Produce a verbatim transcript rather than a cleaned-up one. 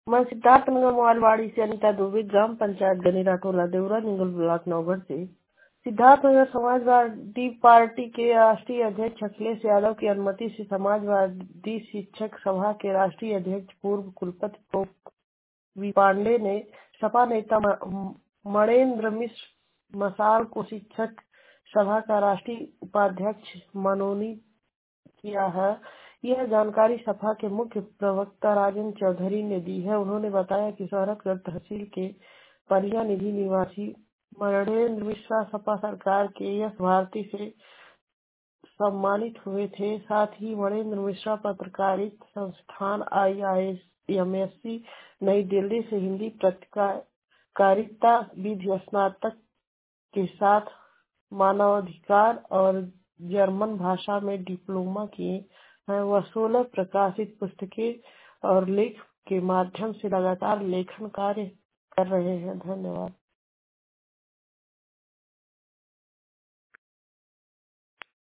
मैं सिद्धार्थनगर मोबाइलवाड़ी से अनिता दुबे, ग्राम पंचायत गनीरा टोला देवरा निगल ब्लॉक नौगढ़ से। सिद्धार्थनगर समाजवादी पार्टी के राष्ट्रीय अध्यक्ष अखिलेश यादव की अनुमति से समाजवादी शिक्षक सभा के राष्ट्रीय अध्यक्ष पूर्व कुलपति प्रो वी पांडे ने सपा नेता मणेंद्र मिश्र मसाल को शिक्षक सभा का राष्ट्रीय उपाध्यक्ष मनोनीत किया है। यह जानकारी सपा के मुख्य प्रवक्ता राजन चौधरी ने दी है। उन्होंने बताया कि शहरतगढ़ तहसील के परिया निधि निवासी मणेंद्र मिश्रा सपा सरकार के यश भारती से सम्मानित हुए थे। साथ ही मणेंद्र मिश्रा पत्रकारिता संस्थान आई आई एम एस सी नई दिल्ली से हिंदी पत्रकारिता विधि स्नातक के साथ मानवाधिकार और जर्मन भाषा में डिप्लोमा किए हैं। वह सोलह प्रकाशित पुस्तकें और लेख के माध्यम से लगातार लेखन कार्य कर रहे हैं। धन्यवाद।